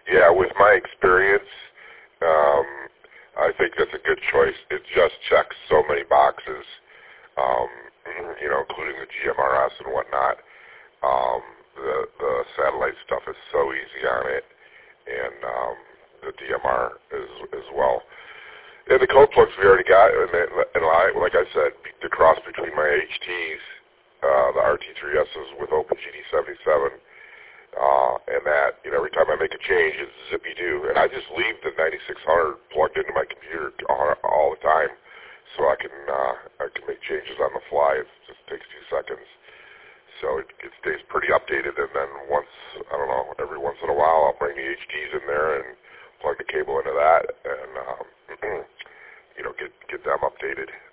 Yeah, with my experience, I think that's a good choice. It just checks so many boxes, including the GMRS and whatnot. The satellite stuff is so easy on it, and the DMR as well. And the code plugs we already got, and like I said, the cross between my HTs, the RT3Ss with OpenGD77, and that, every time I make a change, it's zippy-doo. And I just leave the 9600 plugged into my computer all the time, so I can make changes on the fly. It just takes 2 seconds. So it stays pretty updated, and then every once in a while, I'll bring the HTs in there and plug the cable into that, and get them updated.